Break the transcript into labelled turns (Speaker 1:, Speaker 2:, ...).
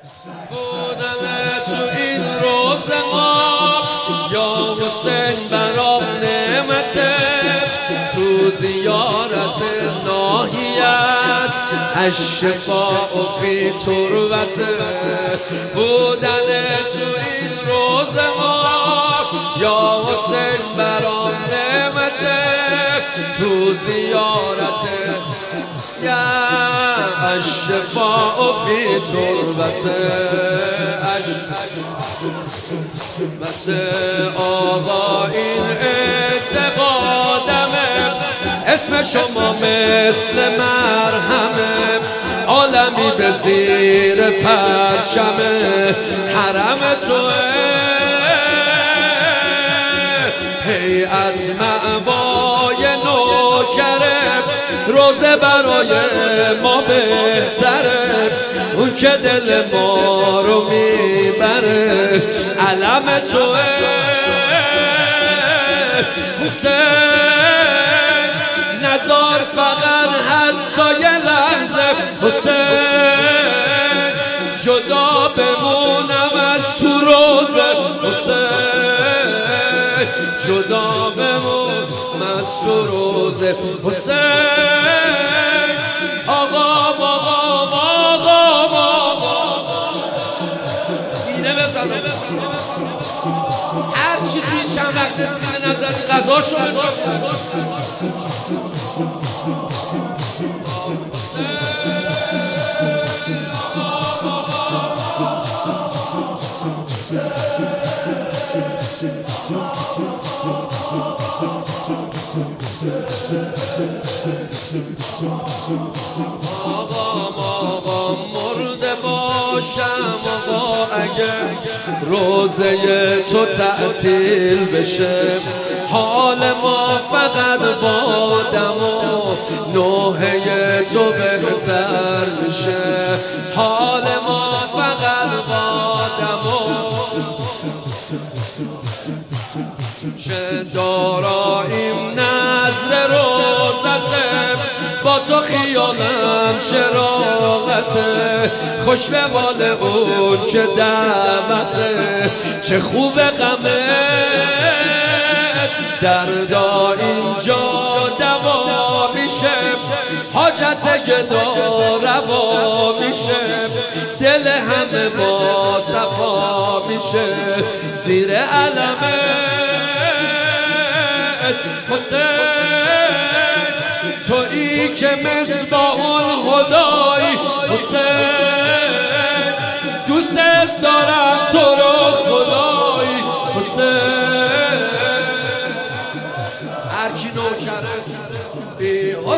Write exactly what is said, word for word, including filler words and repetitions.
Speaker 1: بودن تو این روز ما یا حسین برام نعمته، تو زیارت ناحیت الشفاء فی تربته. بودن تو این روز ما یا حسین برام نعمته، تو زیارت یا الشفاء فی تربته. مثل آقا این اعتقادمه، اسم شما مثل مرهمه، عالمی به زیر پرچمه حرم توه. هیئت معوای نوکره، روزه برای ما بهتره، اون که دل ما رو میبره علم توه. حسین نزار فقط حتی یه لحظه، حسین جدا بمونم از تو روزه، حسین جدا بمونم از تو روزه. حسین آقا آقا آقا آقا سینه بزن، هر چی توی چند وقت سینه نزدی غذا شد. آقا آقا مرده باشم آقا اگه روزه تو تعطیل بشه، حال ما فقط با دم و نوحه تو بهتر میشه، حال ما فقط با دم و چه داراییم نظر روزته، با تو خیالم چراغته، خوش به حال اون که دعوته، چه خوب غمه دردا اینجا دوا میشه، حاجت گدا روا میشه، دل همه با صفا میشه زیر علمه. حسین تویی که مصباح الهدایی، حسین دوست دارم تو رو خدایی، حسین هر کی نوکره بی